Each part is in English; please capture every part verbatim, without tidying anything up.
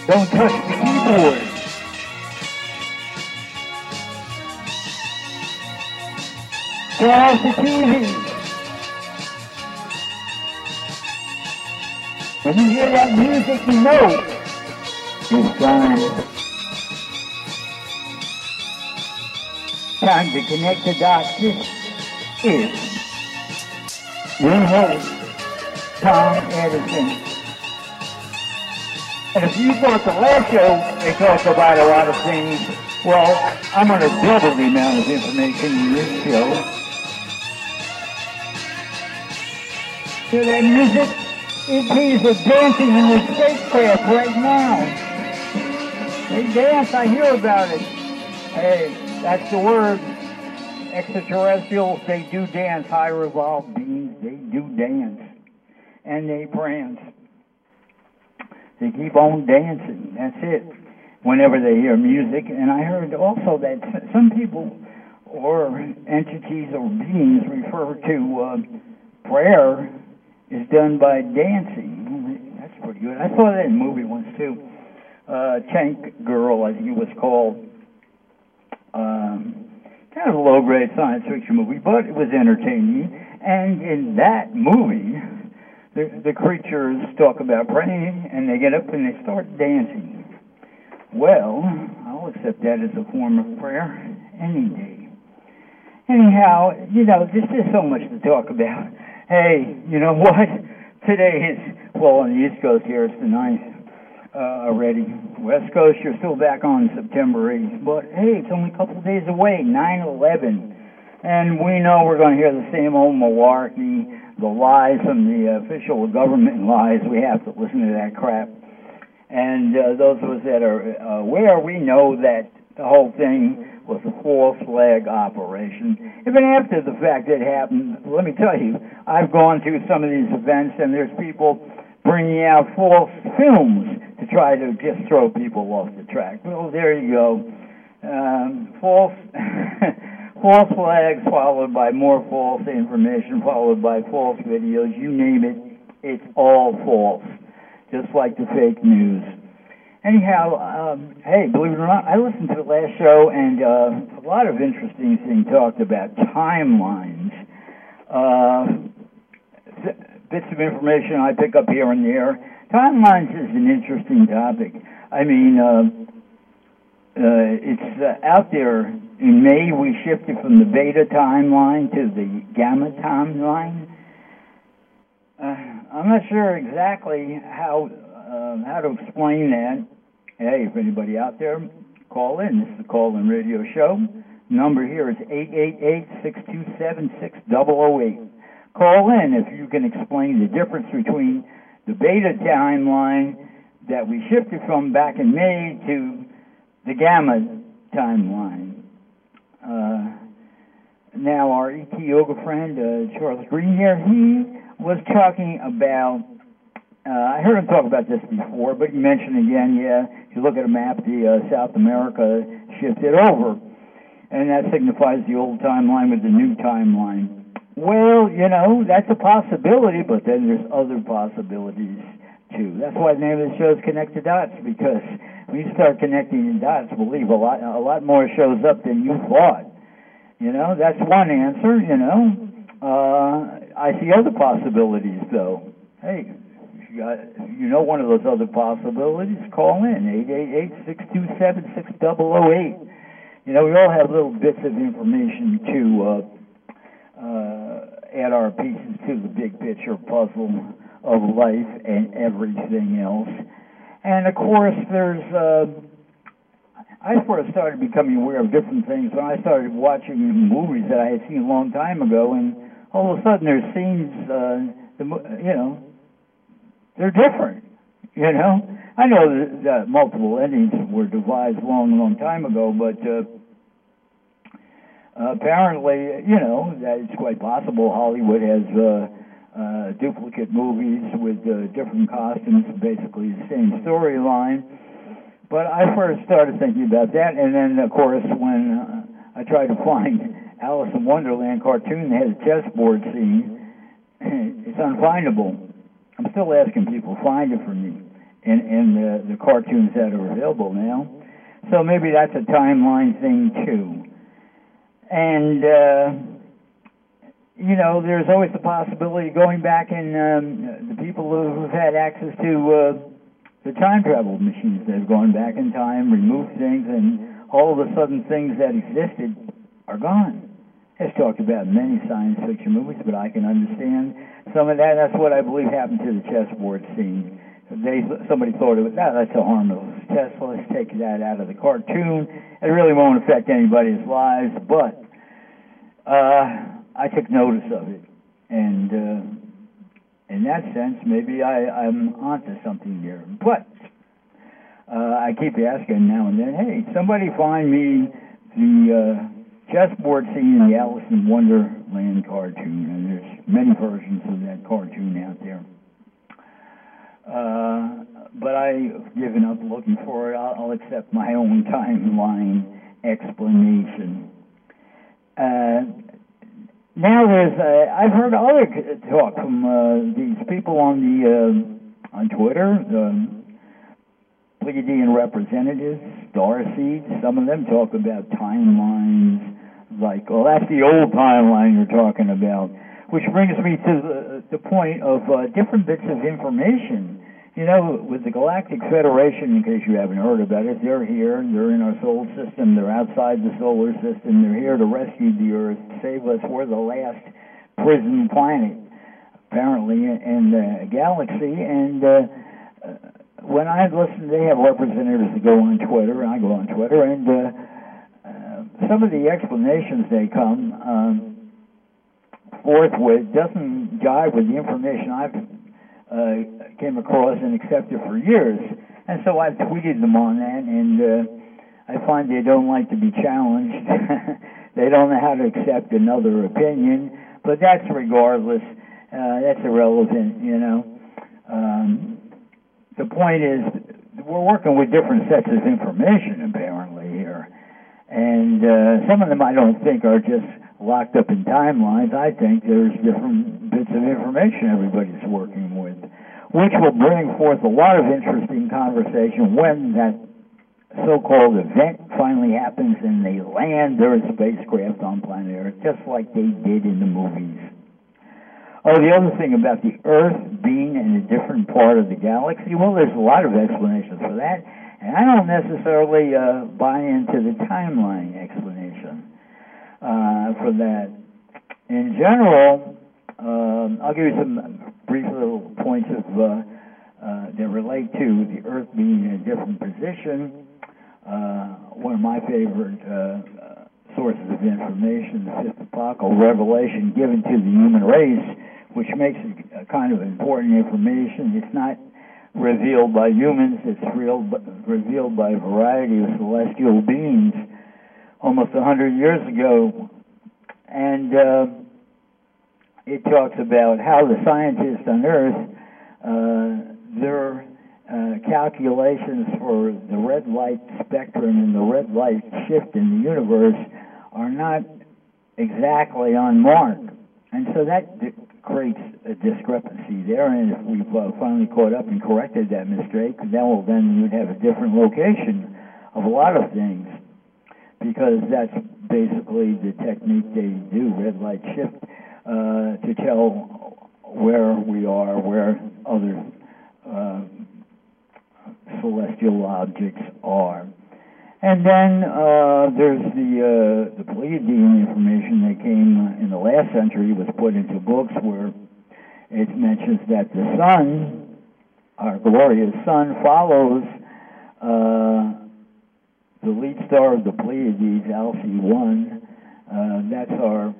Don't touch the keyboard. Turn off the T V. When you hear that music, you know it's time. Time to connect the dots. This is your host, Tom Edison. And if you thought the last show they talked about a lot of things, well, I'm going to double the amount of information in this show. Hear that music? E Ts are dancing in the spacecraft right now. They dance, I hear about it. Hey, that's the word. Extraterrestrials, they do dance. High evolved beings, they do dance. And they prance. They keep on dancing. That's it. Whenever they hear music. And I heard also that some people or entities or beings refer to uh, prayer is done by dancing. That's pretty good. I saw that in a movie once too. Uh, Tank Girl, I think it was called. Um, kind of a low-grade science fiction movie, but it was entertaining. And in that movie, the, the creatures talk about praying, and they get up and they start dancing. Well, I'll accept that as a form of prayer any day. Anyhow, you know, there's just so much to talk about. Hey, you know what? Today is, well, on the East Coast here, it's the ninth uh, already. West Coast, you're still back on September eighth. But, hey, it's only a couple of days away, nine eleven. And we know we're going to hear the same old malarkey, the lies from the official government lies. We have to listen to that crap. And uh, those of us that are uh, aware, we know that the whole thing was a false flag operation. Even after the fact it happened, let me tell you, I've gone to some of these events, and there's people bringing out false films to try to just throw people off the track. Well, there you go. Um, false, false flags followed by more false information, followed by false videos. You name it, it's all false, just like the fake news. Anyhow, um, hey, believe it or not, I listened to the last show, and uh, a lot of interesting things talked about timelines. Uh, th- bits of information I pick up here and there. Timelines is an interesting topic. I mean, uh, uh, it's uh, out there. In May, we shifted from the beta timeline to the gamma timeline. Uh, I'm not sure exactly how uh, how to explain that. Hey, if anybody out there, call in. This is the call-in radio show. Number here is eight eight eight, six two seven, six zero zero eight. Call in if you can explain the difference between the beta timeline that we shifted from back in May to the gamma timeline. Uh, now, our E T Yoga friend, uh, Charles Green here, he was talking about, uh, I heard him talk about this before, but he mentioned again, yeah, if you look at a map, the uh, South America shifted over, and that signifies the old timeline with the new timeline. Well, you know, that's a possibility, but then there's other possibilities, too. That's why the name of the show is Connect the Dots, because when you start connecting the dots, believe a lot, a lot more shows up than you thought. You know, that's one answer, you know. Uh, I see other possibilities, though. Hey, if you, got, if you know one of those other possibilities, call in, eight eight eight, six two seven, six zero zero eight. You know, we all have little bits of information to uh, uh, add our pieces to the big picture puzzle of life and everything else. And, of course, there's... Uh, I first started becoming aware of different things when I started watching movies that I had seen a long time ago, and all of a sudden there's scenes, uh, the, you know, they're different, you know. I know that, that multiple endings were devised a long, long time ago, but uh, apparently, you know, that it's quite possible Hollywood has uh, uh, duplicate movies with uh, different costumes, basically the same storyline. But I first started thinking about that, and then, of course, when uh, I tried to find Alice in Wonderland cartoon that has a chessboard scene, it's unfindable. I'm still asking people, find it for me. in, in the, the cartoons that are available now. So maybe that's a timeline thing too. And, uh, you know, there's always the possibility of going back and um, the people who've had access to uh, the time travel machines that have gone back in time, removed things, and all of a sudden things that existed are gone. It's talked about in many science fiction movies, but I can understand some of that. That's what I believe happened to the chessboard scene. They, somebody thought it was, oh, that's a harmless test, so let's take that out of the cartoon. It really won't affect anybody's lives, but uh, I took notice of it. And uh, in that sense, maybe I, I'm onto something here. But uh, I keep asking now and then, hey, somebody find me the uh, chessboard scene in the Alice in Wonderland cartoon. And there's many versions of that cartoon out there. Uh, but I've given up looking for it. I'll, I'll accept my own timeline explanation. Uh, now there's, uh, I've heard other talk from uh, these people on the uh, on Twitter, the Pleiadian representatives, starseeds. Some of them talk about timelines, like, well, that's the old timeline you're talking about. Which brings me to the, the point of uh, different bits of information. You know, with the Galactic Federation, in case you haven't heard about it, they're here, they're in our solar system, they're outside the solar system, they're here to rescue the Earth, save us. We're the last prison planet, apparently, in the galaxy. And uh, when I listen, they have representatives that go on Twitter, I go on Twitter, and uh, uh, some of the explanations they come um, forth with doesn't jive with the information I've uh, came across and accepted for years. And so I've tweeted them on that, and uh, I find they don't like to be challenged. They don't know how to accept another opinion, but that's regardless. Uh, that's irrelevant, you know. Um, the point is, we're working with different sets of information, apparently, here. And uh, some of them I don't think are just locked up in timelines. I think there's different bits of information everybody's working with, which will bring forth a lot of interesting conversation when that so-called event finally happens and they land their spacecraft on planet Earth, just like they did in the movies. Oh, the other thing about the Earth being in a different part of the galaxy, well, there's a lot of explanations for that, and I don't necessarily uh, buy into the timeline explanation uh, for that. In general, um, I'll give you some brief little points of uh, uh, that relate to the Earth being in a different position. Uh, one of my favorite uh, uh, sources of information, the fifth apocalyptic revelation given to the human race, which makes it a kind of important information. It's not revealed by humans, it's real, revealed by a variety of celestial beings almost a hundred years ago. And uh, it talks about how the scientists on Earth, uh, their uh, calculations for the red light spectrum and the red light shift in the universe are not exactly on mark. And so that di- creates a discrepancy there, and if we've uh, finally caught up and corrected that mistake, then, well, then you'd have a different location of a lot of things, because that's basically the technique they do, red light shift, uh, to tell where we are, where other uh, celestial objects are. And then uh, there's the uh, the Pleiadian information that came in the last century, was put into books where it mentions that the sun, our glorious sun, follows uh, the lead star of the Pleiades, Alcee one. Uh, that's our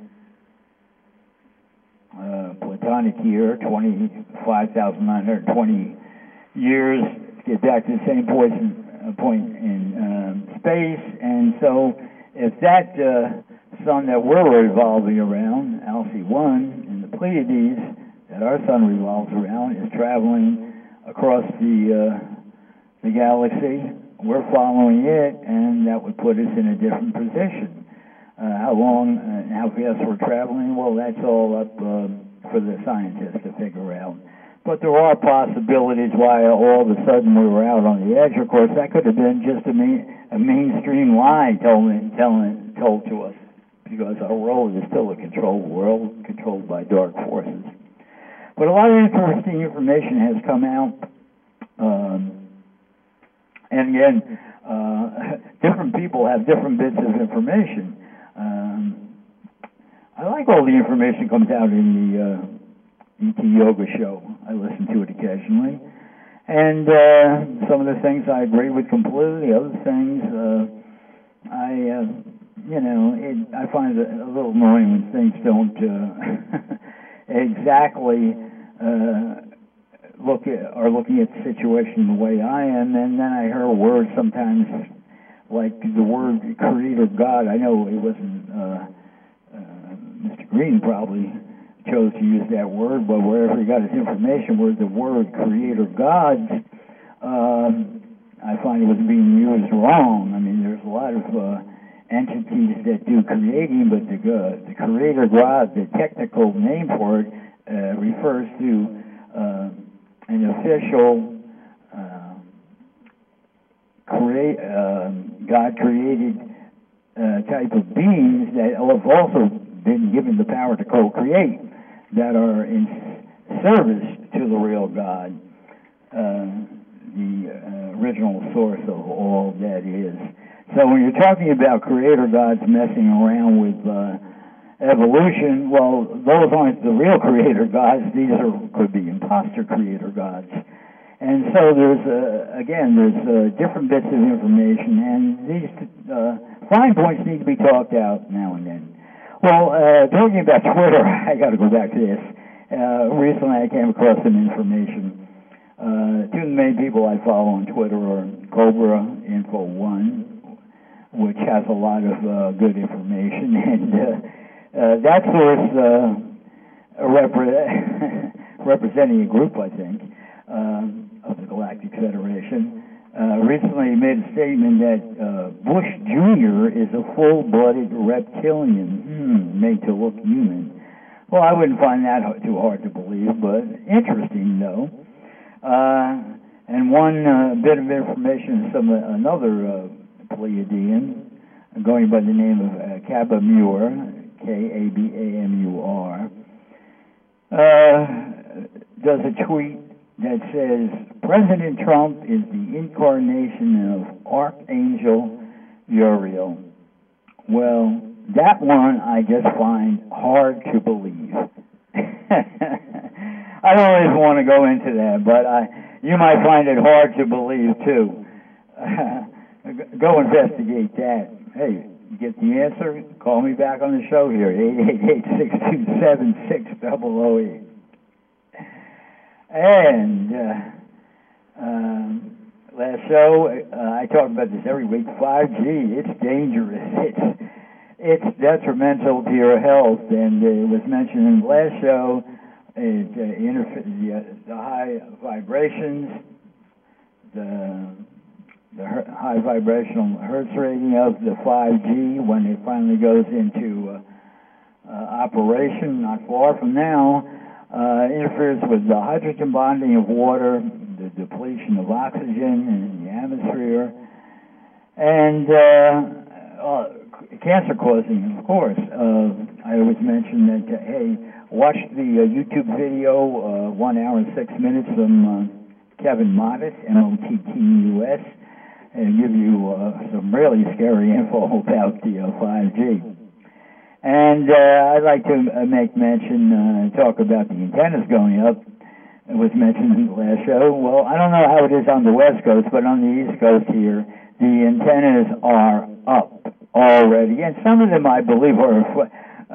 uh, Platonic year, twenty-five thousand nine hundred twenty years to get back to the same point. point in um, space, and so if that uh, sun that we're revolving around, Alcee one, in the Pleiades, that our sun revolves around, is traveling across the uh, the galaxy, we're following it, and that would put us in a different position. Uh, how long and how fast we're traveling, well, that's all up uh, for the scientists to figure out. But there are possibilities why all of a sudden we were out on the edge. Of course, that could have been just a, main, a mainstream lie told, telling, told to us, because our world is still a controlled world, controlled by dark forces. But a lot of interesting information has come out. Um, and again, uh, different people have different bits of information. Um, I like all the information comes out in the uh, E T Yoga show. I listen to it occasionally. And uh, some of the things I agree with completely. Other things, uh, I, uh, you know, it, I find it a little annoying when things don't uh, exactly uh, look at, are looking at the situation the way I am. And then I hear words sometimes like the word creator God. I know it wasn't... Uh, Mister Green probably chose to use that word, but wherever he got his information was the word creator God. Um, I find it was being used wrong. I mean, there's a lot of uh, entities that do creating, but the, uh, the creator God, the technical name for it, uh, refers to uh, an official uh, create, uh, God created uh, type of beings that have also been given the power to co-create, that are in service to the real God, uh, the uh, original source of all that is. So when you're talking about creator gods messing around with uh, evolution, well, those aren't the real creator gods. These are could be imposter creator gods. And so there's, uh, again, there's uh, different bits of information, and these uh, fine points need to be talked out now and then. Well, uh, talking about Twitter, I got to go back to this. Uh, recently, I came across some information. Uh, two of the main people I follow on Twitter are Cobra Info One, which has a lot of uh, good information, and uh, uh, that source uh, repre- representing a group, I think, uh, of the Galactic Federation. Uh, recently made a statement that uh, Bush Junior is a full-blooded reptilian, hmm, made to look human. Well, I wouldn't find that too hard to believe, but interesting, though. Uh, and one uh, bit of information from another uh, Pleiadian, going by the name of uh, Kabamur, K A B A M U R, uh, does a tweet that says, President Trump is the incarnation of Archangel Uriel. Well, that one I just find hard to believe. I don't even want to go into that, but I, you might find it hard to believe, too. Go investigate that. Hey, you get the answer? Call me back on the show here, eight eight eight, six two seven, six zero zero eight. And uh, um, last show, uh, I talk about this every week, five G, it's dangerous. It's it's detrimental to your health. And it was mentioned in the last show, it, uh, interf- the, uh, the high vibrations, the, the her- high vibrational hertz rating of the five G when it finally goes into uh, uh, operation, not far from now, Uh, interferes with the hydrogen bonding of water, the depletion of oxygen in the atmosphere, and uh, uh, cancer-causing, of course. Uh, I always mention that, uh, hey, watch the uh, YouTube video, uh, one hour and six minutes from uh, Kevin Mottis, M O T T U S, and give you uh, some really scary info about the uh, five G. And uh, I'd like to uh, make mention, uh, talk about the antennas going up. It was mentioned in the last show. Well, I don't know how it is on the West Coast, but on the East Coast here, the antennas are up already. And some of them, I believe, are uh,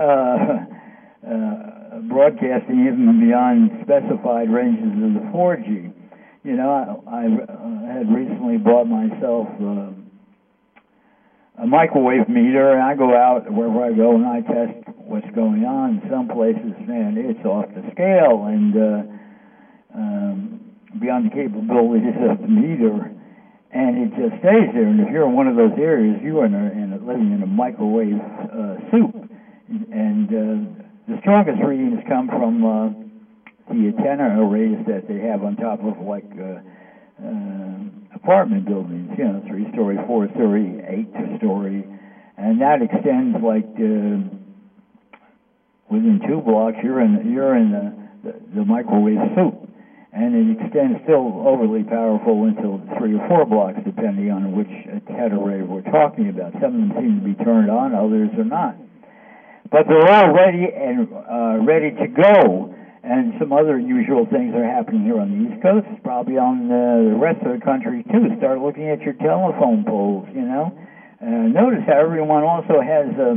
uh, broadcasting even beyond specified ranges of the four G. You know, I, I uh, had recently bought myself Uh, a microwave meter, and I go out wherever I go and I test what's going on. Some places, man, it's off the scale and uh, um, beyond the capabilities of the meter, and it just stays there. And if you're in one of those areas, you are in a, in a, living in a microwave uh, soup. And uh, the strongest readings come from uh, the antenna arrays that they have on top of like uh, uh, apartment buildings, you know, three-story, four-story, eight-story, and that extends like uh, within two blocks. You're in you're in the, the, the microwave soup. And it extends still overly powerful until three or four blocks, depending on which antenna array we're talking about. Some of them seem to be turned on, others are not. But they're all ready and uh, ready to go. And some other usual things are happening here on the East Coast, probably on uh, the rest of the country too. Start looking at your telephone poles, you know. Uh, notice how everyone also has a...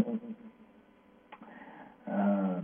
Uh,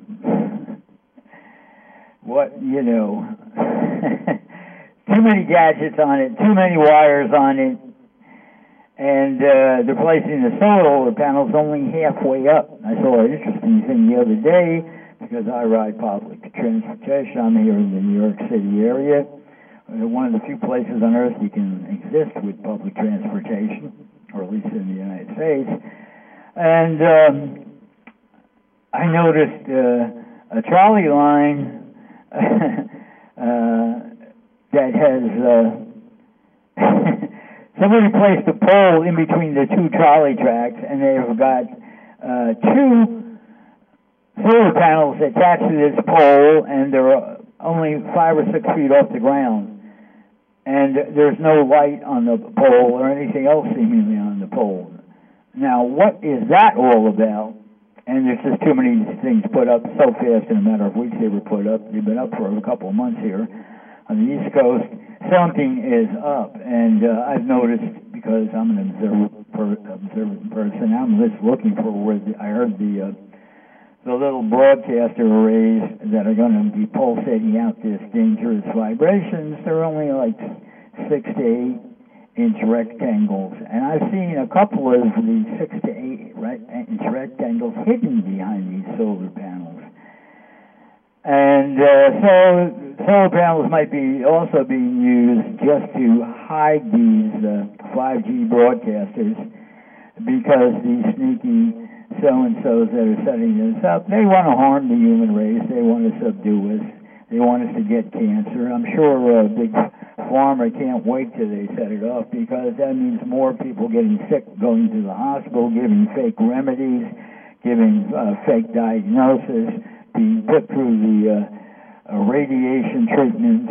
what, you know, too many gadgets on it, too many wires on it, and uh, they're placing the solar panels only halfway up. I saw an interesting thing the other day, because I ride public transportation. I'm here in the New York City area, one of the few places on earth you can exist with public transportation, or at least in the United States. And um, I noticed uh, a trolley line uh, that has uh, somebody placed a pole in between the two trolley tracks, and they've got uh, two solar panels attached to this pole, and they're only five or six feet off the ground, and there's no light on the pole or anything else seemingly on the pole. Now, what is that all about? And there's just too many things put up so fast in a matter of weeks. They were put up. They've been up for a couple of months here on the East Coast. Something is up, and uh, I've noticed, because I'm an observant, per, observant person, I'm just looking for where the, I heard the uh, the little broadcaster arrays that are going to be pulsating out this dangerous vibrations. They're only like six to eight inch rectangles, and I've seen a couple of these six to eight inch rectangles hidden behind these solar panels. And uh, so solar panels might be also being used just to hide these uh, five G broadcasters, because these sneaky so-and-sos that are setting this up, they want to harm the human race, they want to subdue us, they want us to get cancer. I'm sure uh, big Pharma can't wait till they set it off, because that means more people getting sick, going to the hospital, giving fake remedies, giving uh, fake diagnosis, being put through the uh, uh, radiation treatments,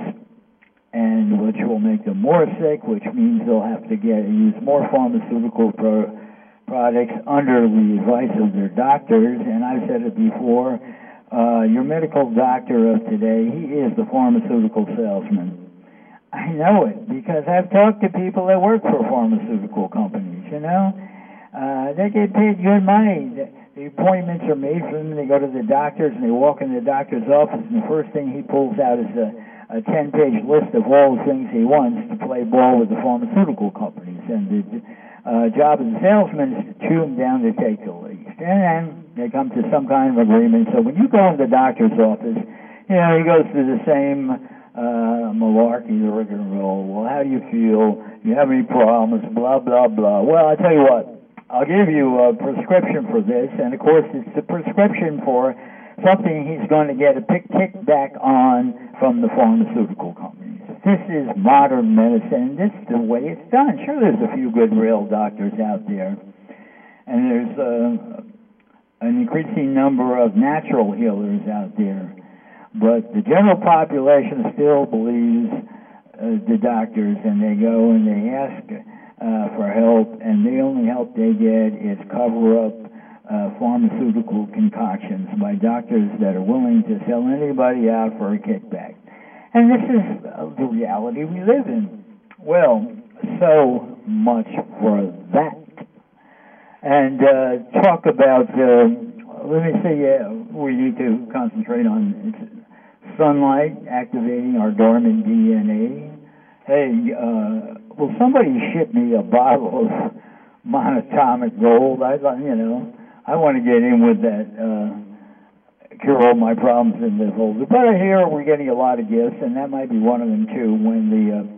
and which will make them more sick, which means they'll have to get use more pharmaceutical pro- products under the advice of their doctors. And I've said it before, uh, your medical doctor of today, he is the pharmaceutical salesman. I know it, because I've talked to people that work for pharmaceutical companies, you know. Uh, they get paid good money. The, the appointments are made for them. They go to the doctors, and they walk in the doctor's office, and the first thing he pulls out is a, a ten-page list of all the things he wants to play ball with the pharmaceutical companies. And the uh, job of the salesman is to chew them down to take the least. And then they come to some kind of agreement. So when you go in the doctor's office, you know, he goes through the same Uh, malarkey, the rigmarole. Well, how do you feel? Do you have any problems? Blah, blah, blah. Well, I tell you what, I'll give you a prescription for this, and of course it's a prescription for something he's going to get a pick kickback on from the pharmaceutical companies. This is modern medicine. This is the way it's done. Sure, there's a few good real doctors out there, and there's uh, an increasing number of natural healers out there. But the general population still believes uh, the doctors, and they go and they ask uh, for help, and the only help they get is cover up uh, pharmaceutical concoctions by doctors that are willing to sell anybody out for a kickback. And this is uh, the reality we live in. Well, so much for that. And uh, talk about, uh, let me say, uh, we need to concentrate on it's, sunlight activating our dormant D N A. Hey, uh, will somebody ship me a bottle of monatomic gold? I, you know, I want to get in with that, uh, cure all my problems in the folder. But I hear we're getting a lot of gifts, and that might be one of them too. When the uh,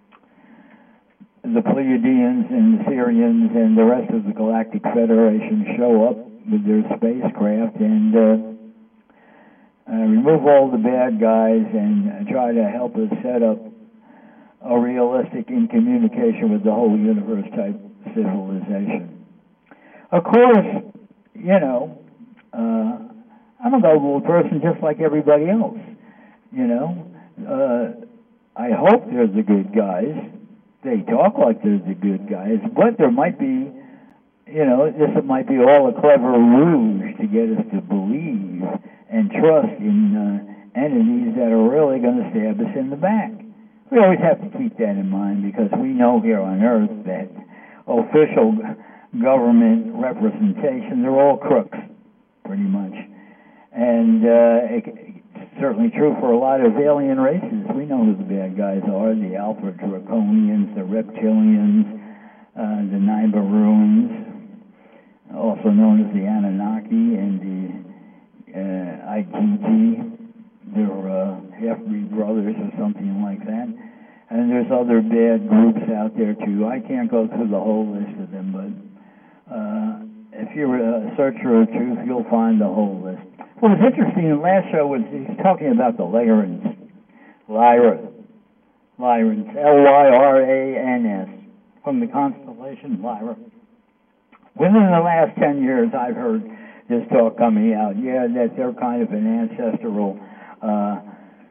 the Pleiadians and the Sirians and the rest of the Galactic Federation show up with their spacecraft, and uh, uh, remove all the bad guys, and try to help us set up a realistic in communication with the whole universe type civilization. Of course, you know, uh, I'm a gullible person just like everybody else, you know. Uh, I hope they're the good guys. They talk like they're the good guys, but there might be, you know, this might be all a clever ruse to get us to believe and trust in uh, entities that are really going to stab us in the back. We always have to keep that in mind because we know here on Earth that official government representation, they're all crooks, pretty much. And uh, it, it's certainly true for a lot of alien races. We know who the bad guys are, the Alpha Draconians, the Reptilians, uh, the Nibiruins, also known as the Anunnaki, and the uh, I T G. They're uh, half-breed brothers or something like that. And there's other bad groups out there, too. I can't go through the whole list of them, but uh, if you're a searcher of truth, you'll find the whole list. What was interesting, the last show was he's talking about the Lyrans. Lyra. Lyrans. L Y R A N S. From the constellation Lyra. Within the last ten years, I've heard this talk coming out. Yeah, that they're kind of an ancestral uh,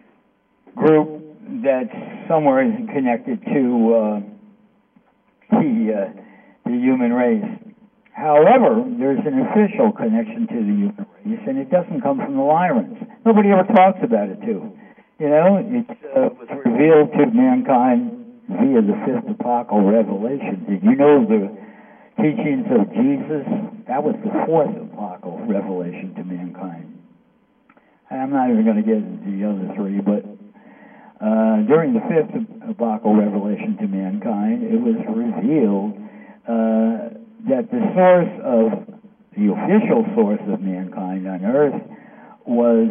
group that's somewhere connected to uh, the, uh, the human race. However, there's an official connection to the human race, and it doesn't come from the Lyrans. Nobody ever talks about it, too. You know, it uh, was revealed to mankind via the fifth apocalyptic revelation. Did you know the teachings of Jesus? That was the fourth apocalyptic revelation to mankind. I'm not even going to get into the other three, but uh, during the fifth apocalyptic revelation to mankind, it was revealed uh, that the source of, the official source of mankind on Earth was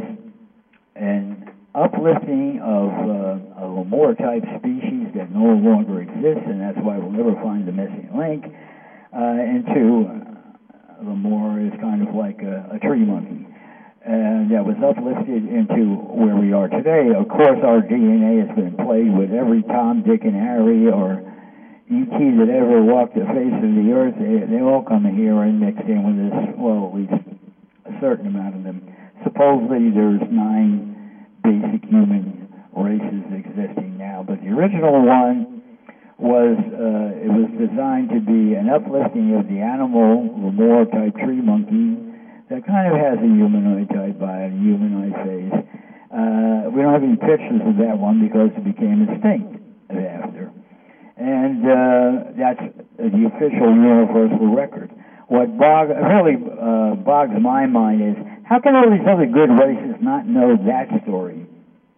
an uplifting of uh, a Lemur-type species that no longer exists, and that's why we'll never find the missing link, uh, into uh, Lemur is kind of like a, a tree monkey. And that was uplifted into where we are today. Of course, our D N A has been played with every Tom, Dick, and Harry, or E T that ever walked the face of the earth. They, they all come here and mixed in with us, well, at least a certain amount of them. Supposedly, there's nine basic human races existing now, but the original one was, uh, it was designed to be an uplifting of the animal, Lemur-type tree monkey, that kind of has a humanoid-type body, humanoid face. Uh, we don't have any pictures of that one because it became extinct after. And uh, that's the official universal record. What bog, really uh, bogs my mind is, how can all these other good races not know that story?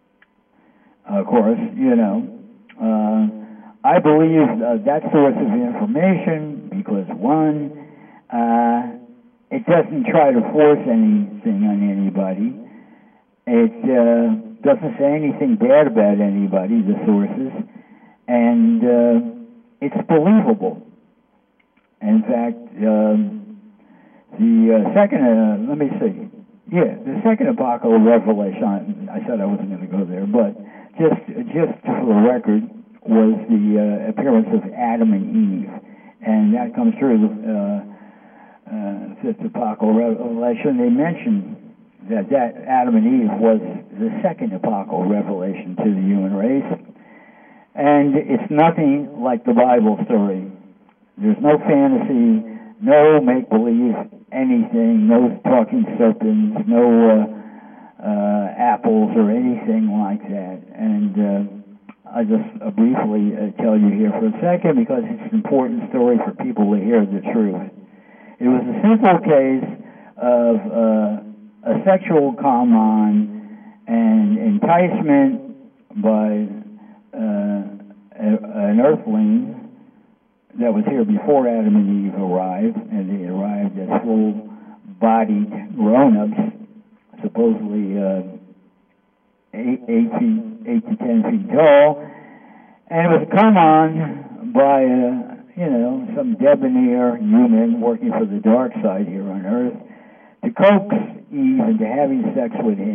Of course, you know, uh, I believe uh, that source of information because, one, uh, it doesn't try to force anything on anybody. It uh, doesn't say anything bad about anybody, the sources, and uh, it's believable. In fact, um, the uh, second, uh, let me see, yeah, the second apocalyptic revelation, I said I wasn't going to go there, but just, just for the record, was the uh, appearance of Adam and Eve, and that comes through the uh, Uh, fifth apocalyptic revelation. They mentioned that, that Adam and Eve was the second apocalyptic revelation to the human race, and it's nothing like the Bible story. There's no fantasy, no make-believe anything, no talking serpents, no uh, uh, apples or anything like that. And uh, I'll just uh, briefly uh, tell you here for a second because it's an important story for people to hear the truth. It was a simple case of uh, a sexual come-on and enticement by uh, a, an earthling that was here before Adam and Eve arrived, and they arrived as full-bodied grown-ups, supposedly uh, eight, eight, feet, eight to ten feet tall, and it was a come-on by uh, you know, some debonair human working for the dark side here on Earth, to coax Eve into having sex with him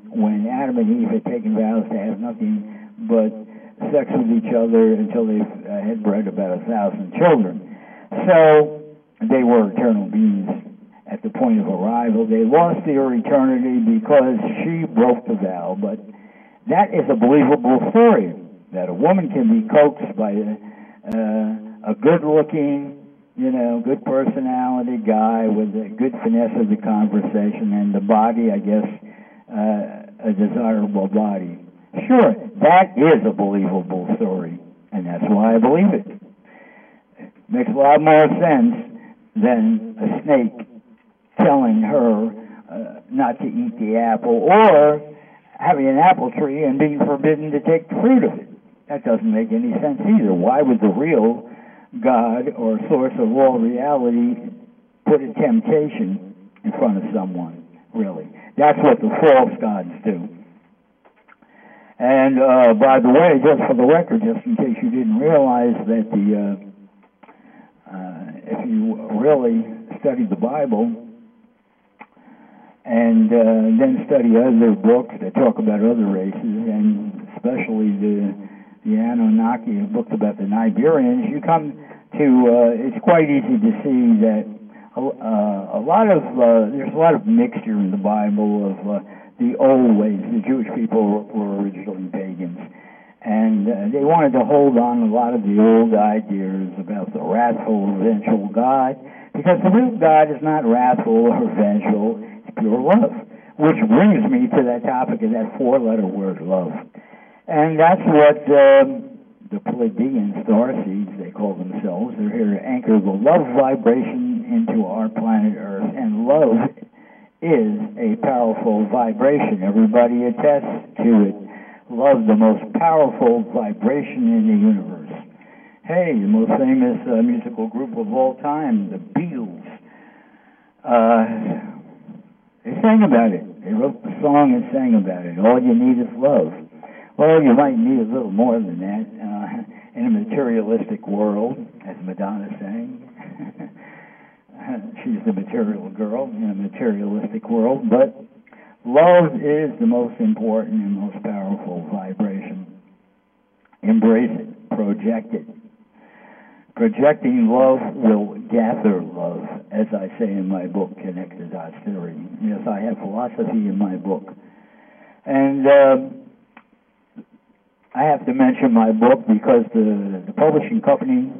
when Adam and Eve had taken vows to have nothing but sex with each other until they uh, had bred about a thousand children. So they were eternal beings at the point of arrival. They lost their eternity because she broke the vow, but that is a believable story, that a woman can be coaxed by a, uh, a good-looking, you know, good personality guy with a good finesse of the conversation, and the body, I guess, uh, a desirable body. Sure, that is a believable story, and that's why I believe it. It makes a lot more sense than a snake telling her uh, not to eat the apple, or having an apple tree and being forbidden to take the fruit of it. That doesn't make any sense either. Why would the real God or source of all reality put a temptation in front of someone, really? That's what the false gods do. And uh, by the way, just for the record, just in case you didn't realize that the uh, uh, if you really study the Bible and uh, then study other books that talk about other races, and especially the the Anunnaki books about the Nibirians, you come to uh, it's quite easy to see that a, uh, a lot of uh, there's a lot of mixture in the Bible of uh, the old ways. The Jewish people were originally pagans, and uh, they wanted to hold on to a lot of the old ideas about the wrathful, vengeful God, because the real God is not wrathful or vengeful, it's pure love. Which brings me to that topic of that four-letter word, love. And that's what um, the Pleiadian starseeds, they call themselves. They're here to anchor the love vibration into our planet Earth, and love is a powerful vibration. Everybody attests to it. Love, the most powerful vibration in the universe. Hey, the most famous uh, musical group of all time, the Beatles. Uh, they sang about it. They wrote the song and sang about it. All you need is love. Well, you might need a little more than that uh, in a materialistic world, as Madonna sang. She's the material girl in a materialistic world, but love is the most important and most powerful vibration. Embrace it. Project it. Projecting love will gather love, as I say in my book, Connect the Dots Theory. Yes, I have philosophy in my book. And uh, I have to mention my book because the, the publishing company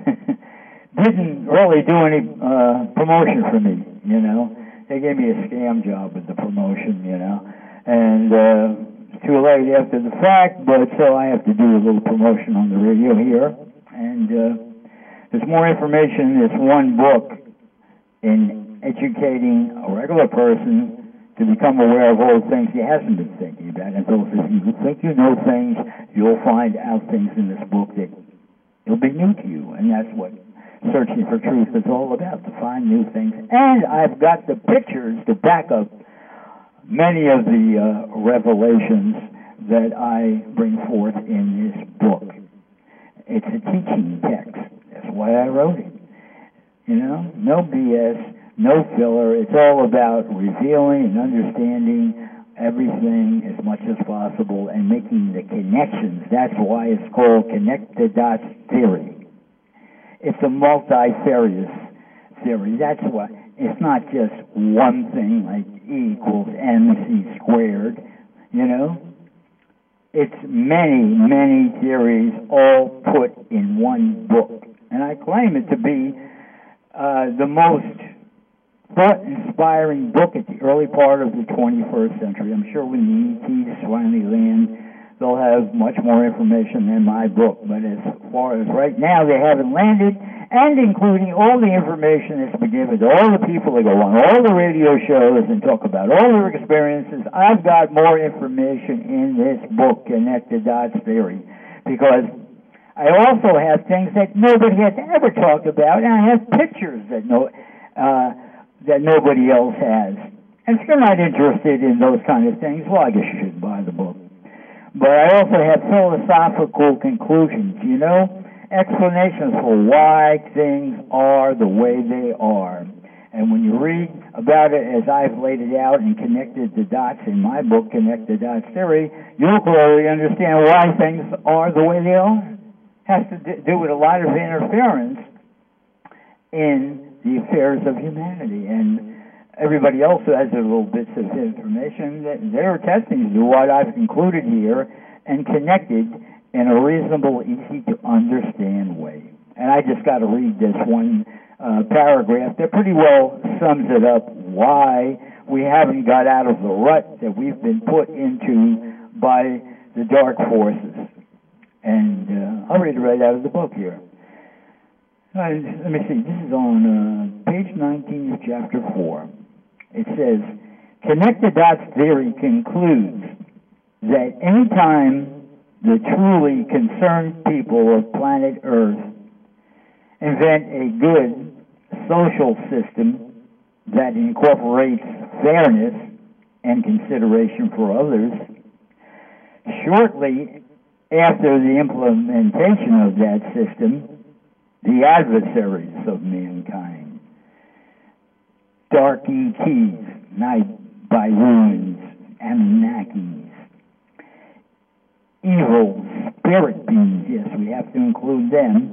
didn't really do any uh, promotion for me, you know. They gave me a scam job with the promotion, you know. And uh, it's too late after the fact, but so I have to do a little promotion on the radio here. And uh, there's more information in this one book in educating a regular person to become aware of all the things he hasn't been thinking about. And so if you think you know things, you'll find out things in this book that will be new to you. And that's what Searching for Truth is all about, to find new things. And I've got the pictures to back up many of the uh, revelations that I bring forth in this book. It's a teaching text. That's why I wrote it. You know, no B S, no filler. It's all about revealing and understanding everything as much as possible and making the connections. That's why it's called Connect the Dots Theory. It's a multifarious theory. That's why it's not just one thing like E equals mc squared, you know. It's many, many theories all put in one book. And I claim it to be uh, the most thought-inspiring book at the early part of the twenty-first century. I'm sure when the E Ts finally land, they'll have much more information than my book. But as far as right now, they haven't landed, and including all the information that's been given to all the people that go on all the radio shows and talk about all their experiences, I've got more information in this book, Connect the Dots Theory, because I also have things that nobody has ever talked about, and I have pictures that no, uh, that nobody else has. And if you're not interested in those kind of things, well, I guess you should buy the book. But I also have philosophical conclusions, you know, explanations for why things are the way they are. And when you read about it as I've laid it out and connected the dots in my book, Connect the Dots Theory, you'll clearly understand why things are the way they are. It has to do with a lot of interference in the affairs of humanity. And everybody else who has their little bits of information, they're testing to do what I've included here and connected in a reasonable, easy-to-understand way. And I just got to read this one uh, paragraph that pretty well sums it up, why we haven't got out of the rut that we've been put into by the dark forces. And uh, I'll read it right out of the book here. Uh, let me see, this is on uh, page nineteen of chapter four. It says, Connect the Dots theory concludes that any time the truly concerned people of planet Earth invent a good social system that incorporates fairness and consideration for others, shortly after the implementation of that system, the adversaries of mankind, Dark E Ts, Night by Ruins, Anunnakis, evil spirit beings, yes, we have to include them.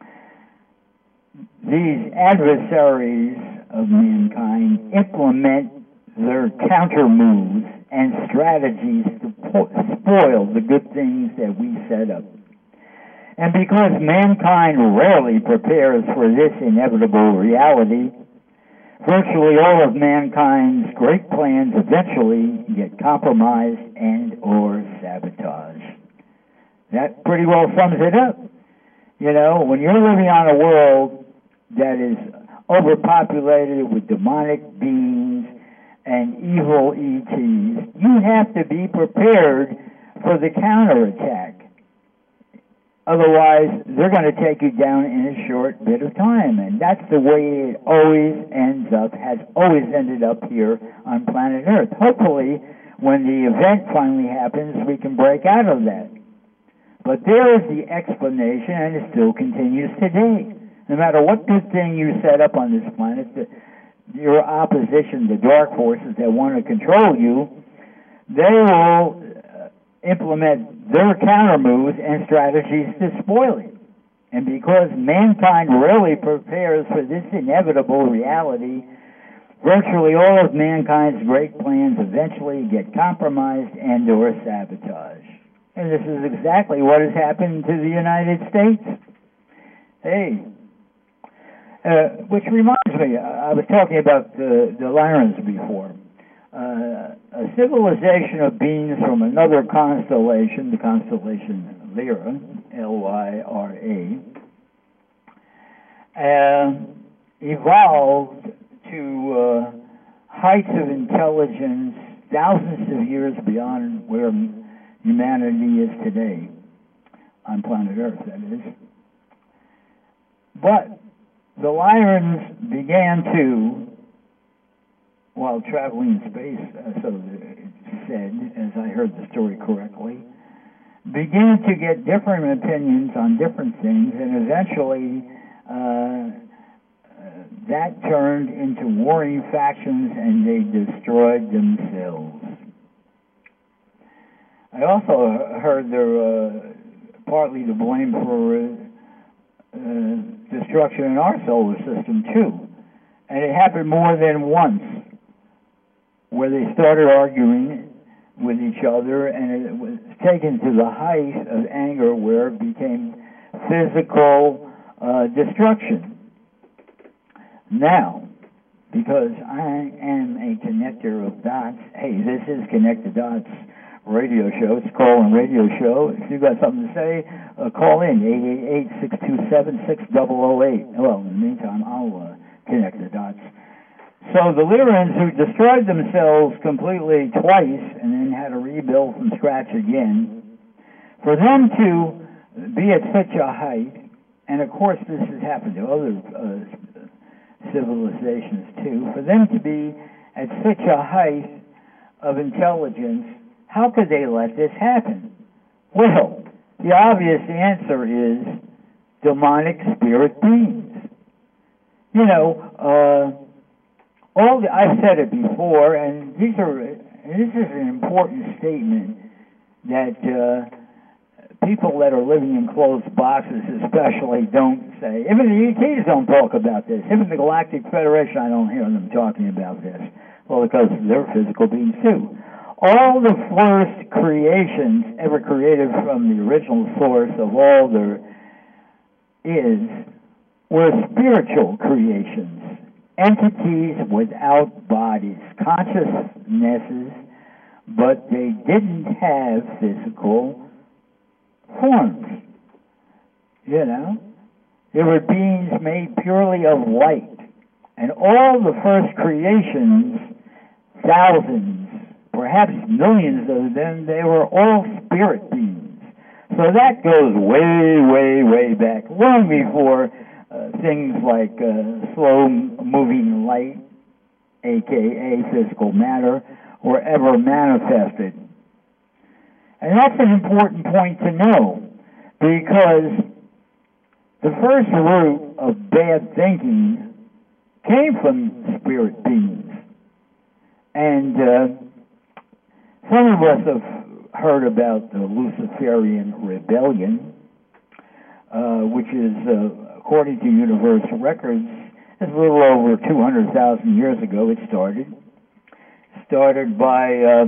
These adversaries of mankind implement their counter moves and strategies to po- spoil the good things that we set up. And because mankind rarely prepares for this inevitable reality, virtually all of mankind's great plans eventually get compromised and or sabotaged. That pretty well sums it up. You know, when you're living on a world that is overpopulated with demonic beings and evil E Ts, you have to be prepared for the counterattack. Otherwise, they're going to take you down in a short bit of time. And that's the way it always ends up, has always ended up here on planet Earth. Hopefully, when the event finally happens, we can break out of that. But there is the explanation, and it still continues today. No matter what good thing you set up on this planet, the, your opposition, the dark forces that want to control you, they will uh, implement their counter moves and strategies to spoil it. And because mankind rarely prepares for this inevitable reality, virtually all of mankind's great plans eventually get compromised and or sabotaged. And this is exactly what has happened to the United States. Hey, uh, which reminds me, I was talking about the, the Lyrans before. Uh, a civilization of beings from another constellation, the constellation Lyra, L Y R A, uh, evolved to uh, heights of intelligence thousands of years beyond where humanity is today, on planet Earth, that is. But the Lyrans began to, while traveling in space, uh, so it said, as I heard the story correctly, began to get different opinions on different things, and eventually uh, uh, that turned into warring factions, and they destroyed themselves. I also heard they're uh, partly to blame for uh, uh, destruction in our solar system, too. And it happened more than once, where they started arguing with each other, and it was taken to the height of anger where it became physical uh, destruction. Now, because I am a connector of dots, hey, this is Connect the Dots radio show. It's a call-in radio show. If you've got something to say, uh, call in, eight eight eight, six two seven, six zero zero eight. Well, in the meantime, I'll uh, connect the dots. So the Lyrans, who destroyed themselves completely twice and then had to rebuild from scratch again, for them to be at such a height, and of course this has happened to other uh, civilizations too, for them to be at such a height of intelligence, how could they let this happen? Well, the obvious answer is demonic spirit beings. You know, uh, all the, I've said it before, and these are this is an important statement that uh, people that are living in closed boxes especially don't say. Even the E Ts don't talk about this. Even the Galactic Federation, I don't hear them talking about this. Well, because they're physical beings too. All the first creations ever created from the original source of all there is were spiritual creations, entities without bodies, consciousnesses, but they didn't have physical forms. You know? They were beings made purely of light. And all the first creations, thousands, perhaps millions of them, they were all spirit beings. So that goes way, way, way back, long before uh, things like uh, slow-moving light, a k a physical matter, were ever manifested. And that's an important point to know, because the first root of bad thinking came from spirit beings. And uh, some of us have heard about the Luciferian rebellion, uh, which is, uh, according to Universal Records, is a little over two hundred thousand years ago it started. Started by uh,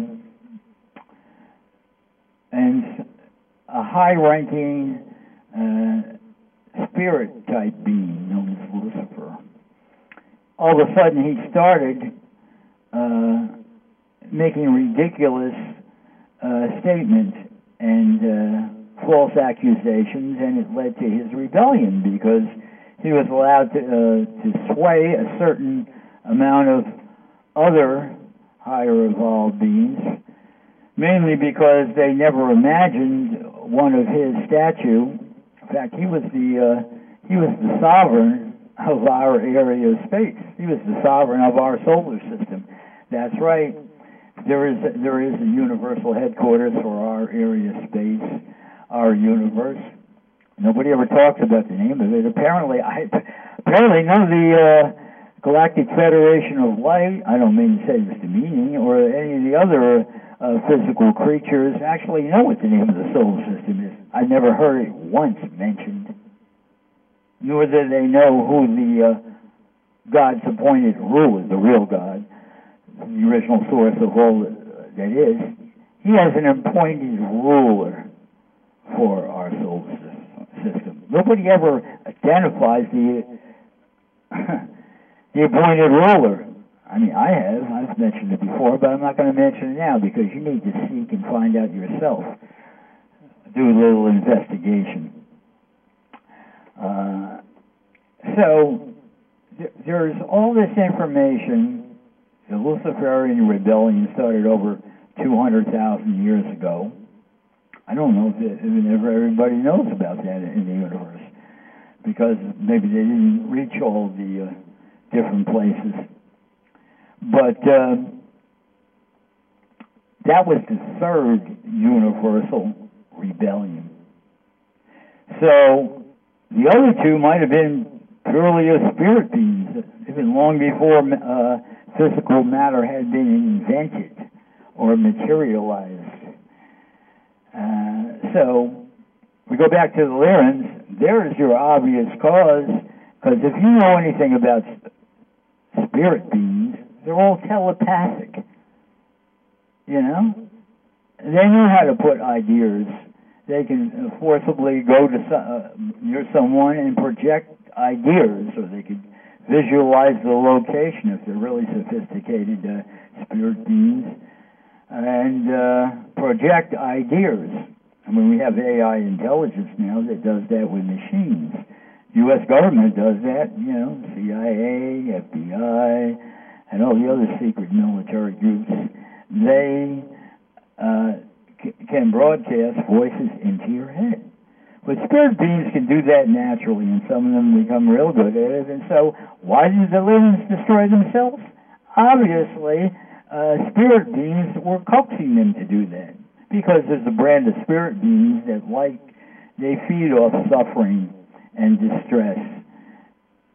and a high-ranking uh, spirit-type being known as Lucifer. All of a sudden he started uh, making ridiculous uh, statements and uh, false accusations, and it led to his rebellion because he was allowed to, uh, to sway a certain amount of other higher evolved beings, mainly because they never imagined one of his statue. In fact, he was the uh, he was the sovereign of our area of space. He was the sovereign of our solar system. That's right. There is there is a universal headquarters for our area of space, our universe. Nobody ever talks about the name of it. Apparently, I apparently none of the uh, Galactic Federation of Light, I don't mean to say this demeaning, or any of the other uh, physical creatures actually know what the name of the solar system is. I never heard it once mentioned. Nor do they know who the uh, God's appointed ruler, the real God, the original source of all that is. He has an appointed ruler for our solar system. Nobody ever identifies the the appointed ruler. I mean, I have. I've mentioned it before, but I'm not going to mention it now because you need to seek and find out yourself. Do a little investigation. Uh, so, th- there's all this information. The Luciferian rebellion started over two hundred thousand years ago. I don't know if, it, if everybody knows about that in the universe, because maybe they didn't reach all the uh, different places. But uh, that was the third universal rebellion. So the other two might have been purely of spirit beings, even long before uh, physical matter had been invented or materialized. Uh, so we go back to the Lyrans. There's your obvious cause, because if you know anything about spirit beings, they're all telepathic. You know? They know how to put ideas. They can forcibly go to some, uh, near someone and project ideas, or they could visualize the location if they're really sophisticated uh, spirit beings, and uh, project ideas. I mean, we have A I intelligence now that does that with machines. U S government does that, you know, C I A, F B I, and all the other secret military groups. They uh, c- can broadcast voices into your head. But spirit beings can do that naturally, and some of them become real good at it. And so, why did the Lyrans destroy themselves? Obviously, uh, spirit beings were coaxing them to do that, because there's a brand of spirit beings that like, they feed off suffering and distress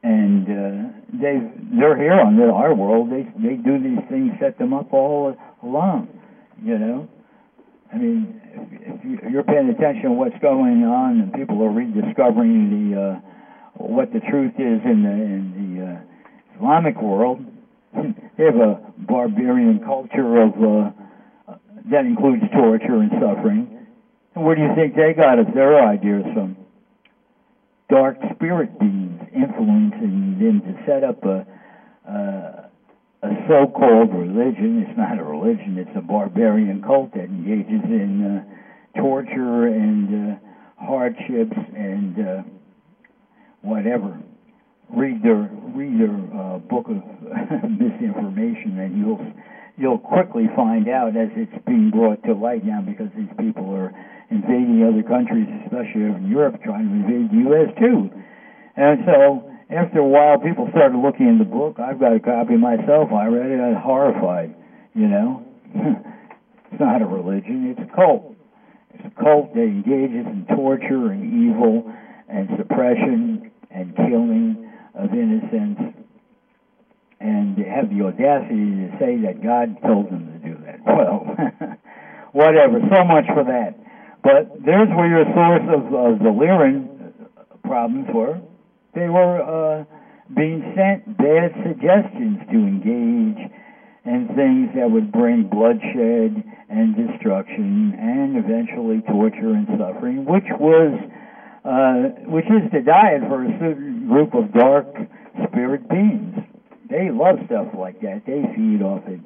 and uh, they they're here on the, our world. They they do these things, set them up all along. You know, I mean, if, if, you, if you're paying attention to what's going on, and people are rediscovering the uh, what the truth is in the in the uh, Islamic world, they have a barbarian culture of uh, that includes torture and suffering. And where do you think they got their ideas from? Dark spirit beings influencing them to set up a uh, a so-called religion. It's not a religion. It's a barbarian cult that engages in uh, torture and uh, hardships and uh, whatever. Read their read their uh, book of misinformation, and you'll you'll quickly find out as it's being brought to light now, because these people are invading other countries, especially over in Europe, trying to invade the U S too. And so, after a while, people started looking in the book. I've got a copy myself. I read it. I was horrified. You know, it's not a religion. It's a cult. It's a cult that engages in torture and evil and suppression and killing of innocents, and they have the audacity to say that God told them to do that. Well, whatever. So much for that. But there's where your source of, of the Lyran problems were. They were uh, being sent bad suggestions to engage in things that would bring bloodshed and destruction and eventually torture and suffering, which was uh, which is the diet for a certain group of dark spirit beings. They love stuff like that. They feed off it.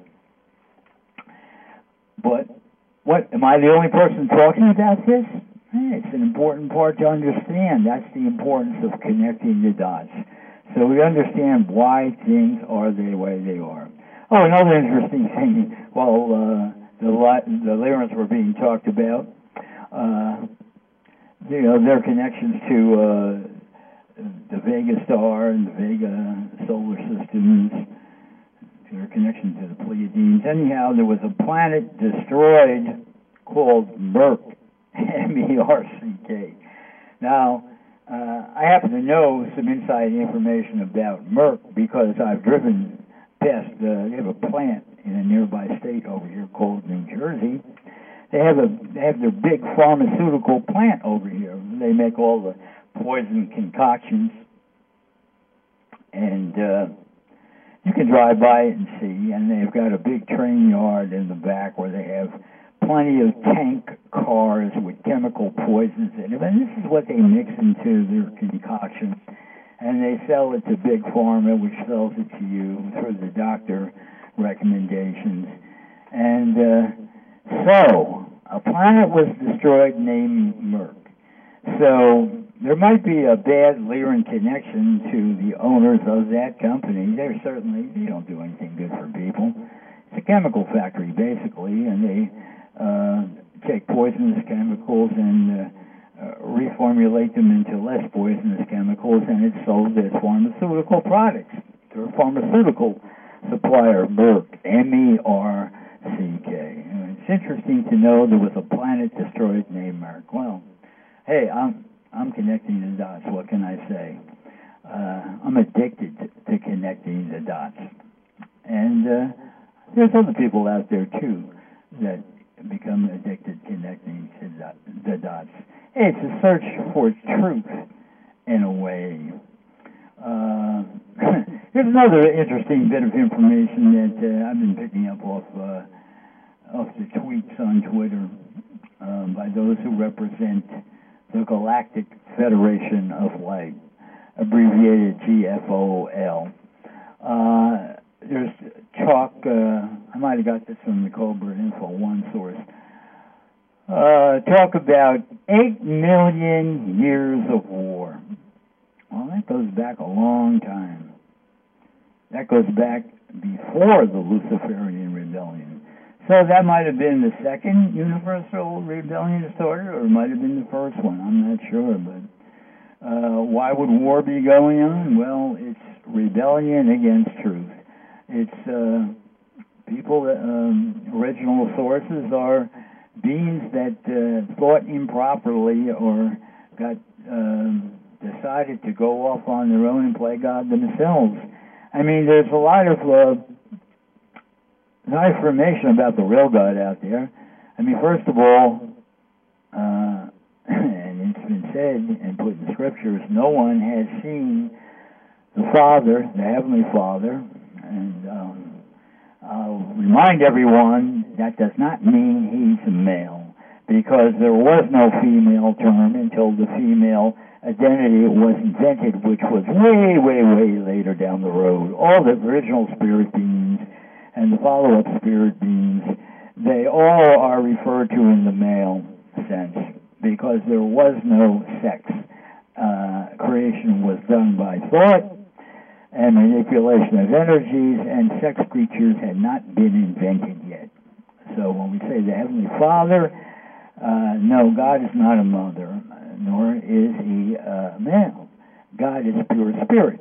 But what, am I the only person talking about this? Hey, it's an important part to understand. That's the importance of connecting the dots. So we understand why things are the way they are. Oh, another interesting thing, while uh, the, the Lyrans were being talked about, uh, you know, their connections to uh, the Vega star and the Vega solar systems, their connection to the Pleiades. Anyhow, there was a planet destroyed called Merc, M E R C K. Now, uh, I happen to know some inside information about Merc because I've driven past, uh, they have a plant in a nearby state over here called New Jersey. They have a they have their big pharmaceutical plant over here. They make all the poison concoctions, and uh, you can drive by it and see. And they've got a big train yard in the back where they have plenty of tank cars with chemical poisons in them. And this is what they mix into their concoction, and they sell it to Big Pharma, which sells it to you through the doctor recommendations. And uh, so, a planet was destroyed named Merc. So, there might be a bad Lyran connection to the owners of that company. They're certainly, they don't do anything good for people. It's a chemical factory, basically, and they uh, take poisonous chemicals and uh, uh, reformulate them into less poisonous chemicals, and it's sold as pharmaceutical products. They're a pharmaceutical supplier, Merc, M E R C K. It's interesting to know there was a planet destroyed named Merc. Well, hey, I'm I'm connecting the dots. What can I say? Uh, I'm addicted to connecting the dots. And uh, there's other people out there, too, that become addicted to connecting to the dots. Hey, it's a search for truth, in a way. Uh, here's another interesting bit of information that uh, I've been picking up off, uh, off the tweets on Twitter um, by those who represent the Galactic Federation of Light, abbreviated G F O L. Uh, there's talk, uh, I might have got this from the Cobra Info One source, uh, talk about eight million years of war. Well, that goes back a long time. That goes back before the Luciferian Rebellion. So that might have been the second Universal Rebellion started, or it might have been the first one. I'm not sure, but uh, why would war be going on? Well, it's rebellion against truth. It's uh, people, um, original sources are beings that uh, thought improperly or got um, decided to go off on their own and play God themselves. I mean, there's a lot of uh, not information about the real God out there. I mean, first of all, uh, and it's been said and put in scriptures, no one has seen the Father, the Heavenly Father, and um, I'll remind everyone that does not mean he's a male, because there was no female term until the female identity was invented, which was way, way, way later down the road. All the original spirit beings and the follow-up spirit beings, they all are referred to in the male sense, because there was no sex. Uh, creation was done by thought and manipulation of energies, and sex creatures had not been invented yet. So when we say the Heavenly Father, uh, no, God is not a mother, nor is he a male. God is pure spirit.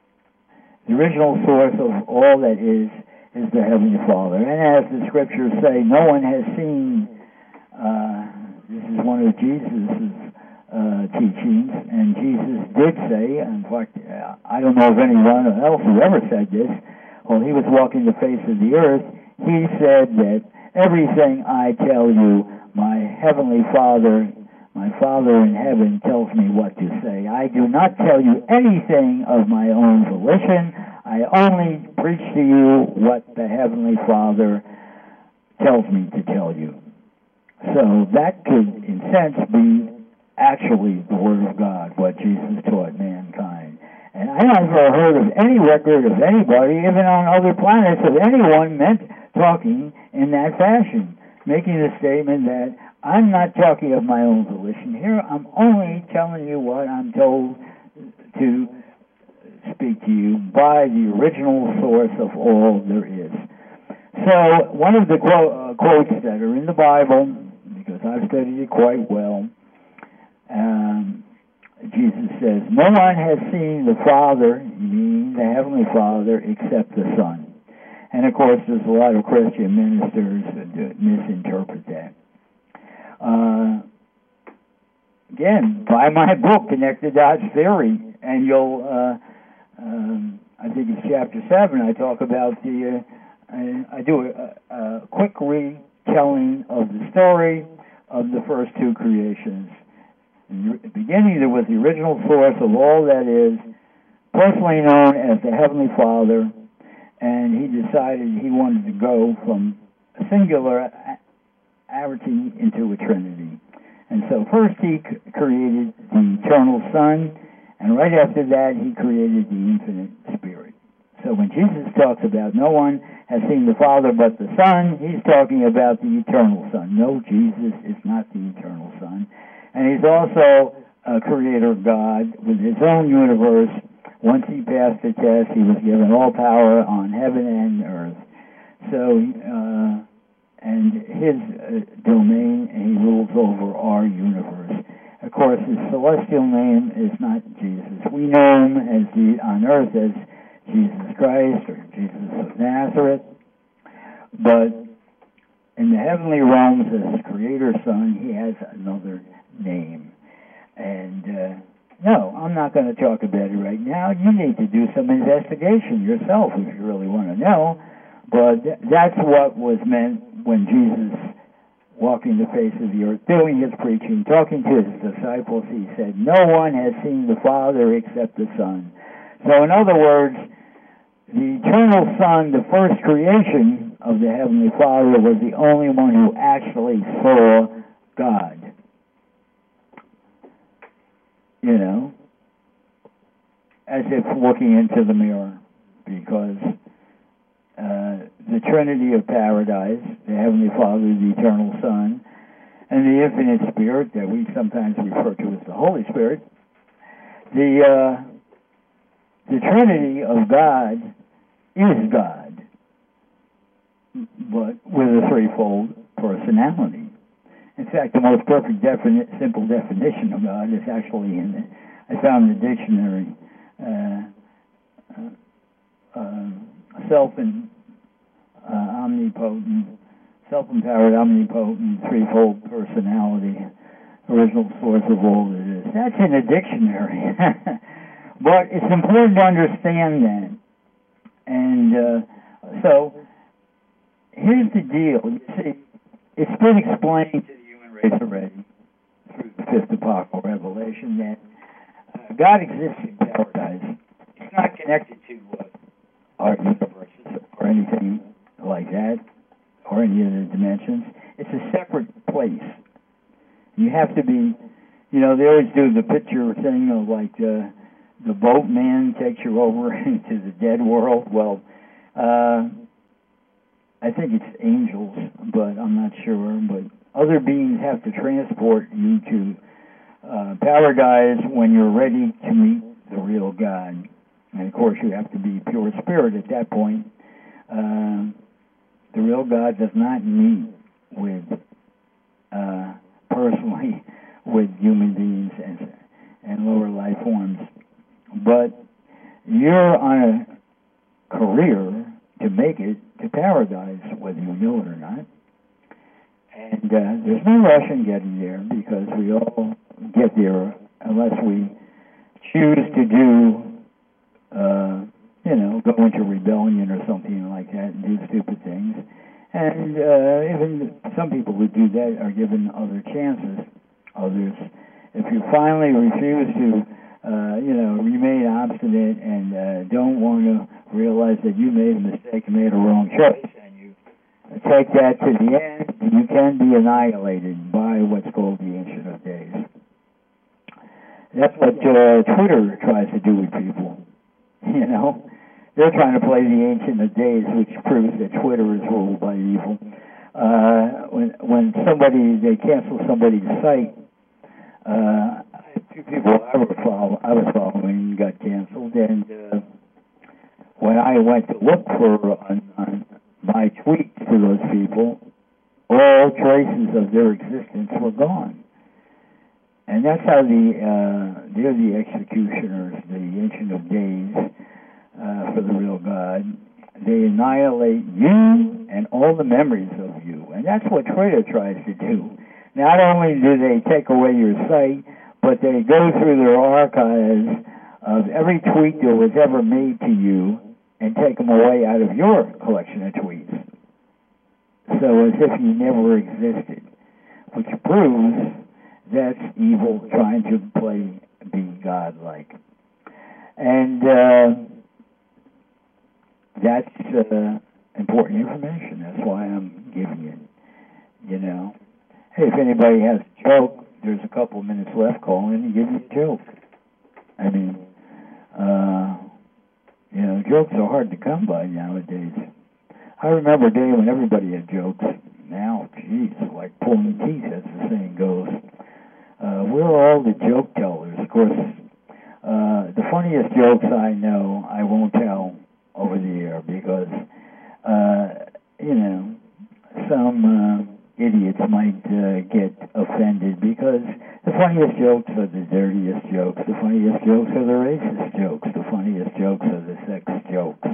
The original source of all that is is the Heavenly Father. And as the scriptures say, no one has seen, uh, this is one of Jesus' uh, teachings, and Jesus did say, in fact, I don't know of anyone else who ever said this, while he was walking the face of the earth, he said that everything I tell you, my Heavenly Father, my Father in heaven tells me what to say. I do not tell you anything of my own volition. I only preach to you what the Heavenly Father tells me to tell you. So that could, in a sense, be actually the Word of God, what Jesus taught mankind. And I never heard of any record of anybody, even on other planets, of anyone meant talking in that fashion, making the statement that I'm not talking of my own volition here. I'm only telling you what I'm told to speak to you by the original source of all there is. So one of the quote, uh, quotes that are in the Bible, because I've studied it quite well, um, Jesus says, no one has seen the Father, meaning the Heavenly Father, except the Son. And of course, there's a lot of Christian ministers that misinterpret that. Uh, again, buy my book, Connect the Dots Theory, and you'll, uh, um, I think it's chapter seven, I talk about the, uh, I, I do a, a quick retelling of the story of the first two creations. In the beginning, there was the original source of all that is, personally known as the Heavenly Father, and he decided he wanted to go from a singular arity into a trinity. And so first he c- created the eternal Son, and right after that he created the infinite Spirit. So when Jesus talks about no one has seen the Father but the Son, he's talking about the eternal Son. No, Jesus is not the eternal Son. And he's also a creator God with his own universe. Once he passed the test, he was given all power on heaven and earth. So, uh, and his uh, domain, and he rules over our universe. Of course, his celestial name is not Jesus. We know him as the, on earth as Jesus Christ or Jesus of Nazareth. But in the heavenly realms, as creator Son, he has another name. And uh, no, I'm not going to talk about it right now. You need to do some investigation yourself if you really want to know. But th- that's what was meant when Jesus, walking the face of the earth, doing his preaching, talking to his disciples, he said, no one has seen the Father except the Son. So in other words, the eternal Son, the first creation of the Heavenly Father, was the only one who actually saw God. You know, as if looking into the mirror, because uh, the Trinity of Paradise, the Heavenly Father, the Eternal Son, and the Infinite Spirit, that we sometimes refer to as the Holy Spirit, the uh, the Trinity of God is God, but with a threefold personality. In fact, the most perfect, defini- simple definition of God is actually in the, I found in the dictionary, uh, uh, uh, self and uh, omnipotent, self-empowered, omnipotent, threefold personality, original source of all that is. That's in the dictionary. But it's important to understand that. And uh, so, here's the deal. You see, it's been explained to the human race already through the fifth apocalyptic revelation that uh, God exists in paradise. It's not connected to uh, our universes or anything like that, or any of the dimensions. It's a separate place. You have to be, you know, they always do the picture thing of like uh, the boatman takes you over into the dead world. Well, uh, I think it's angels, but I'm not sure. But other beings have to transport you to uh, paradise when you're ready to meet the real God. And of course, you have to be pure spirit at that point. Uh, the real God does not meet with uh, personally with human beings and, and lower life forms. But you're on a career to make it to paradise, whether you know it or not. And uh, there's no rush in getting there because we all get there unless we choose to do, uh, you know, go into rebellion or something like that and do stupid things. And uh, even some people who do that are given other chances. Others, if you finally refuse to, uh, you know, remain obstinate and uh, don't want to realize that you made a mistake and made a wrong choice, and you take that to the end, you can be annihilated by what's called the Ancient of Days. That's what uh, Twitter tries to do with people, you know. They're trying to play the Ancient of Days, which proves that Twitter is ruled by evil. Uh, when when somebody, they cancel somebody's site, uh, two people I was, follow, I was following got canceled, and uh, when I went to look for on, on my tweets to those people, all traces of their existence were gone. And that's how the, uh, they're the executioners, the Ancient of Days, Uh, for the real God. They annihilate you and all the memories of you. And that's what Twitter tries to do. Not only do they take away your site, but they go through their archives of every tweet that was ever made to you and take them away out of your collection of tweets. So as if you never existed, which proves that's evil trying to play, be God-like. And uh, that's uh, important information. That's why I'm giving it, you know. Hey, if anybody has a joke, there's a couple of minutes left, call in and give you a joke. I mean, uh, you know, jokes are hard to come by nowadays. I remember a day when everybody had jokes. Now, geez, like pulling teeth, as the saying goes. Uh, we're all the joke tellers. Of course, uh, the funniest jokes I know, I won't tell over the air because, uh, you know, some uh, idiots might uh, get offended because the funniest jokes are the dirtiest jokes. The funniest jokes are the racist jokes. The funniest jokes are the sex jokes.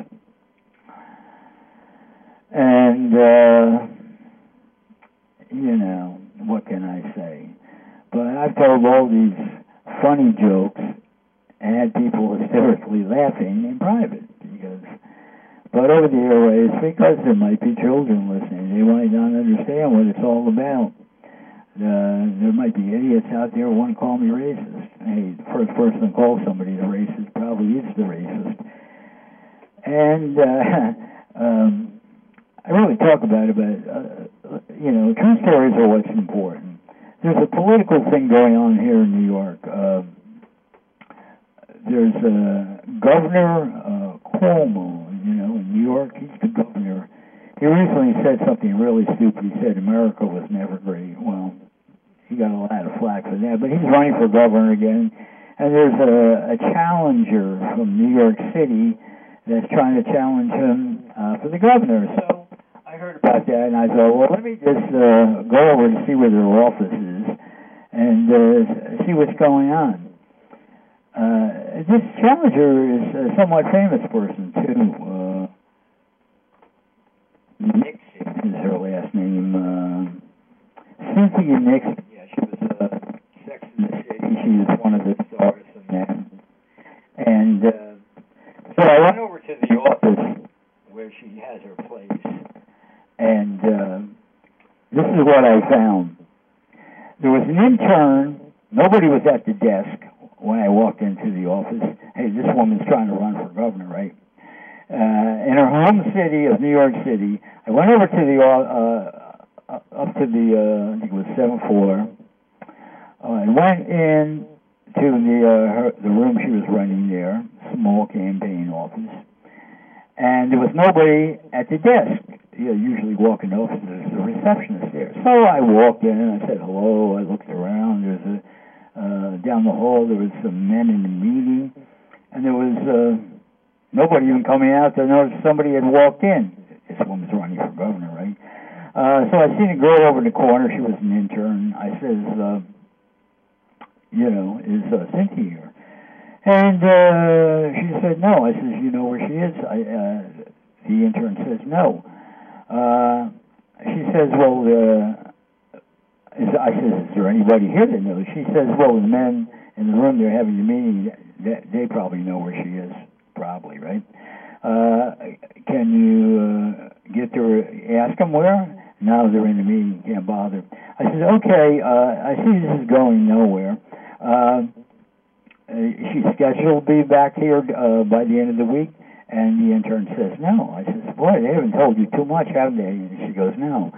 And, uh, you know, what can I say? But I've told all these funny jokes and had people hysterically laughing in private. Because, but over the airwaves, because there might be children listening, they might not understand what it's all about. Uh, there might be idiots out there who want to call me racist. Hey, the first person to call somebody a racist probably is the racist. And uh, um, I really talk about it, but, uh, you know, true stories are what's important. There's a political thing going on here in New York. Uh, there's uh, Governor uh, Cuomo, you know, in New York. He's the governor. He recently said something really stupid. He said America was never great. Well, he got a lot of flack for that, but he's running for governor again. And there's a, a challenger from New York City that's trying to challenge him uh, for the governor. So I heard about that, and I thought, well, let me just uh, go over and see where their office is and uh, see what's going on. Uh, this challenger is a somewhat famous person, too. Uh, Nixon is her last name. Uh, Cynthia Nixon. Yeah, she was uh, Sex and the City. She was one of the stars of that. And And uh, so I went over to the office where she has her place, and uh, this is what I found. There was an intern. Nobody was at the desk when I walked into the office. Hey, this woman's trying to run for governor, right? Uh, in her home city of New York City. I went over to the, uh, uh, up to the, uh, I think it was seventh floor, uh, and went in to the, uh, her, the room she was running there, small campaign office, and there was nobody at the desk. You know, usually walk in the office, there's a receptionist there. So I walked in and I said hello. I looked around. There's a uh, down the hall. There was some men in the meeting, and there was uh, nobody even coming out to notice somebody had walked in. This woman's running for governor, right? Uh, so I seen a girl over in the corner. She was an intern. I says, uh, you know, is uh, Cynthia here? And uh, she said no. I says, you know where she is? I, uh, the intern says no. Uh, she says, well, uh, is, I says, is there anybody here that knows? She says, well, the men in the room, they're having a meeting. They, they probably know where she is, probably, right? Uh, can you uh, get to her, ask them where? No, they're in the meeting, can't bother. I said, okay, uh, I see this is going nowhere. Uh, she's scheduled to be back here uh, by the end of the week. And the intern says, no. I says, boy, they haven't told you too much, have they? And she goes, no.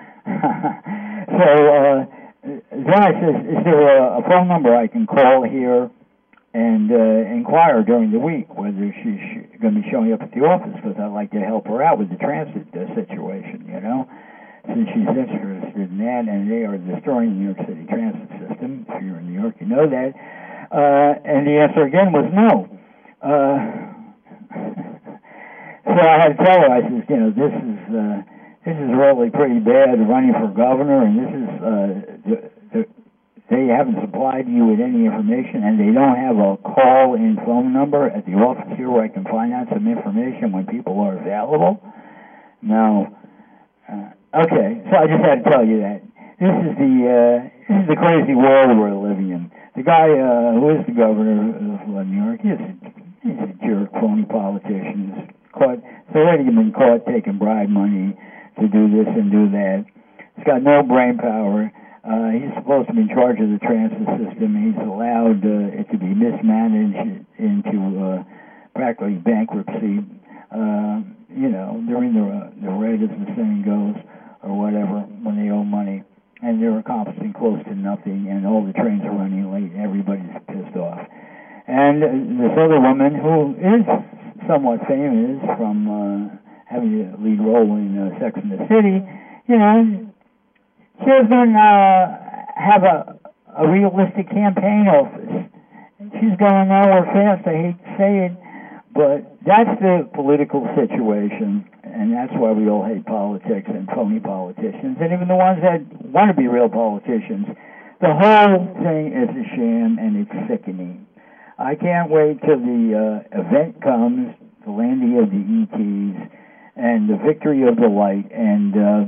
So uh, then I says, is there a, a phone number I can call here and uh, inquire during the week whether she's going to be showing up at the office? Because I'd like to help her out with the transit uh, situation, you know, since she's interested in that. And they are destroying the New York City transit system. If you're in New York, you know that. Uh, and the answer again was no. Uh, So I had to tell her, I says, you know, this is uh, this is really pretty bad running for governor, and this is uh, the, the, they haven't supplied you with any information, and they don't have a call-in phone number at the office here where I can find out some information when people are available. No. Uh, okay, so I just had to tell you that this is the uh, this is the crazy world we're living in. The guy uh, who is the governor of New York, he's a, he's a jerk, phony politician. Caught, it's already been caught taking bribe money to do this and do that. He's got no brain power. Uh, he's supposed to be in charge of the transit system. He's allowed uh, it to be mismanaged into uh, practically bankruptcy. Uh, you know, they're in the, uh, the red, as the saying goes, or whatever, when they owe money. And they're accomplishing close to nothing, and all the trains are running late, and everybody's pissed off. And this other woman who is somewhat famous from uh, having a lead role in uh, Sex and the City, you know, she doesn't uh, have a, a realistic campaign office. She's going nowhere fast, I hate to say it, but that's the political situation, and that's why we all hate politics and phony politicians, and even the ones that want to be real politicians. The whole thing is a sham, and it's sickening. I can't wait till the uh, event comes, the landing of the E Ts, and the victory of the light, and uh,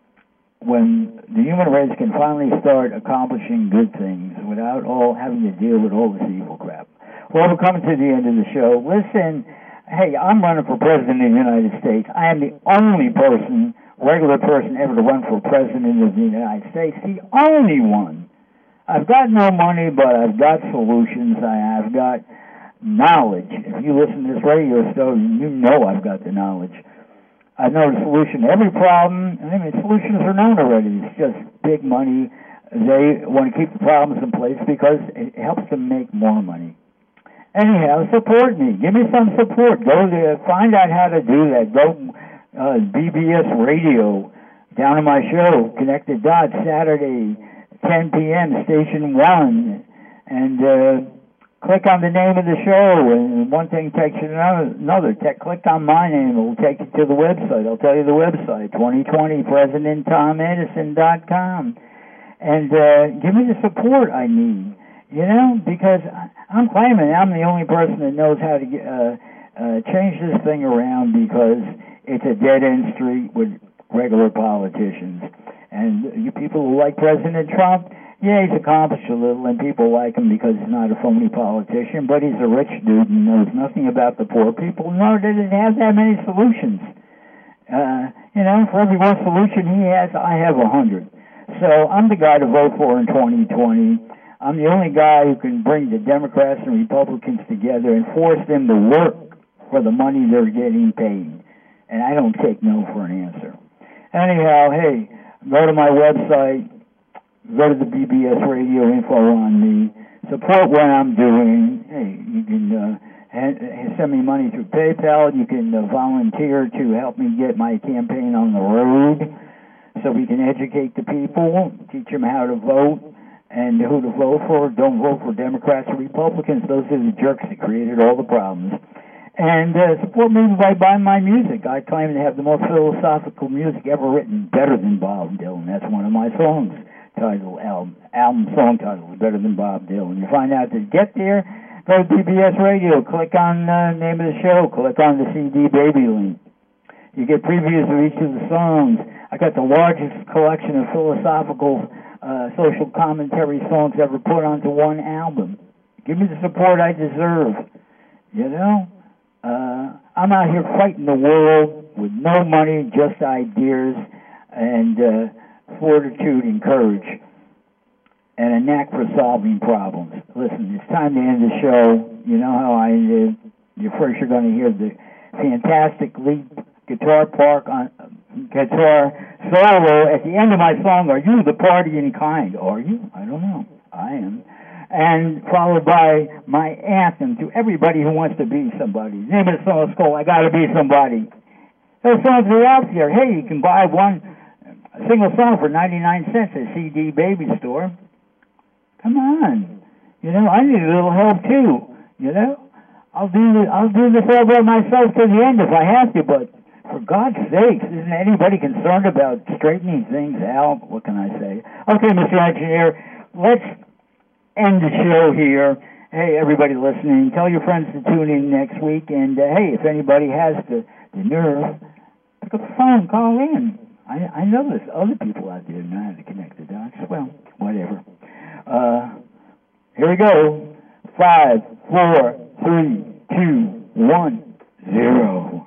when the human race can finally start accomplishing good things without all having to deal with all this evil crap. Well, we're coming to the end of the show. Listen, hey, I'm running for president of the United States. I am the only person, regular person, ever to run for president of the United States. The only one. I've got no money, but I've got solutions. I, I've got knowledge. If you listen to this radio show, you know I've got the knowledge. I know the solution to every problem. I mean, solutions are known already. It's just big money. They want to keep the problems in place because it helps them make more money. Anyhow, support me. Give me some support. Go to find out how to do that. Go uh, B B S Radio, down on my show, Connected Dots, Saturday, ten p.m., Station one, and uh, click on the name of the show, and one thing takes you to another. Te- click on my name, it will take you to the website. I'll tell you the website, twenty twenty president tom edison dot com, and uh, give me the support I need, you know, because I'm claiming I'm the only person that knows how to get, uh, uh, change this thing around, because it's a dead-end street with regular politicians. And you people who like President Trump, Yeah, he's accomplished a little, and people like him because he's not a phony politician, but he's a rich dude and knows nothing about the poor people, nor does it have that many solutions. Uh, you know, for every one solution he has, I have a hundred. So I'm the guy to vote for in twenty twenty. I'm the only guy who can bring the Democrats and Republicans together and force them to work for the money they're getting paid. And I don't take no for an answer. Anyhow, hey, go to my website, go to the B B S radio info on me, support what I'm doing. Hey, you can uh, send me money through PayPal. You can uh, volunteer to help me get my campaign on the road so we can educate the people, teach them how to vote and who to vote for. Don't vote for Democrats or Republicans. Those are the jerks that created all the problems. And uh, support me by buying my music. I claim to have the most philosophical music ever written, better than Bob Dylan. That's one of my songs. Title album, album song title is better than Bob Dylan. You find out to get there, go to B B S Radio, click on the uh, name of the show, click on the C D Baby link. You get previews of each of the songs. I got the largest collection of philosophical uh, social commentary songs ever put onto one album. Give me the support I deserve. You know, uh, I'm out here fighting the world with no money, just ideas, and uh, fortitude and courage, and a knack for solving problems. Listen, it's time to end the show. You know how I ended. You're first you're going to hear the fantastic lead guitar part on uh, guitar solo at the end of my song. Are you the partying kind? Are you? I don't know. I am. And followed by my anthem to everybody who wants to be somebody. The name of the song is called I Gotta Be Somebody. Those songs are out there. Hey, you can buy one a single song for ninety-nine cents at C D Baby Store. Come on. You know, I need a little help too. You know? I'll do this, I'll do this all by myself to the end if I have to, but for God's sakes, isn't anybody concerned about straightening things out? What can I say? Okay, Mister Engineer, let's end the show here. Hey, everybody listening, tell your friends to tune in next week, and uh, hey, if anybody has the, the nerve, pick up the phone, call in. I, I know there's other people out there who know how to connect the dots. Well, whatever. Uh, here we go. Five, four, three, two, one, zero.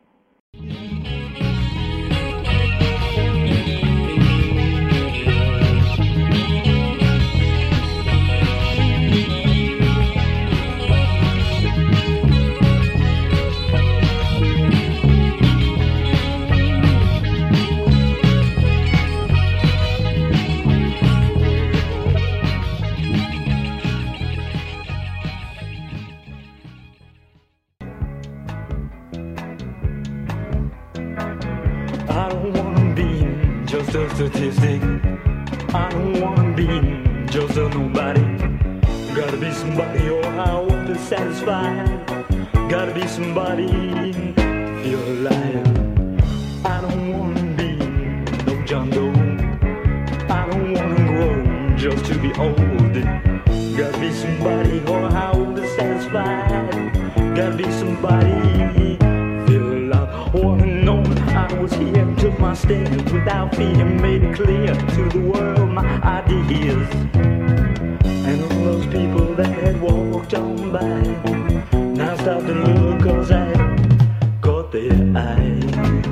Statistic. I don't wanna be just a nobody. Gotta be somebody or I won't be satisfied. Gotta be somebody, feel alive. I don't wanna be no John Doe. I don't wanna grow just to be old. Gotta be somebody or I won't be satisfied. Gotta be somebody, feel alive. Wanna know I was here, took my stand without fear, made it clear to the world my ideas. And all those people that had walked on by now stop and look, cause I caught their eye.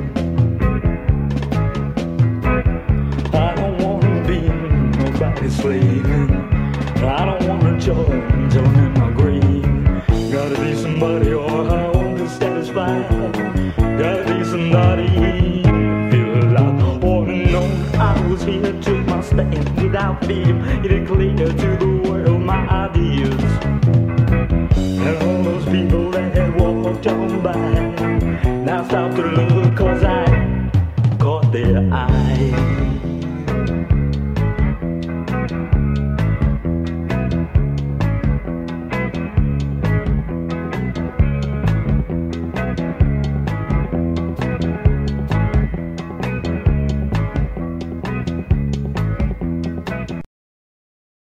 I don't wanna be nobody's slave. I don't wanna join, join in my grave. Gotta be somebody or I won't be satisfied. Gotta be somebody, feel alive. Wanna know I was here, took my stand without fear, made it clear to the world my ideas. And all those people that had walked on by now stop to look, cause I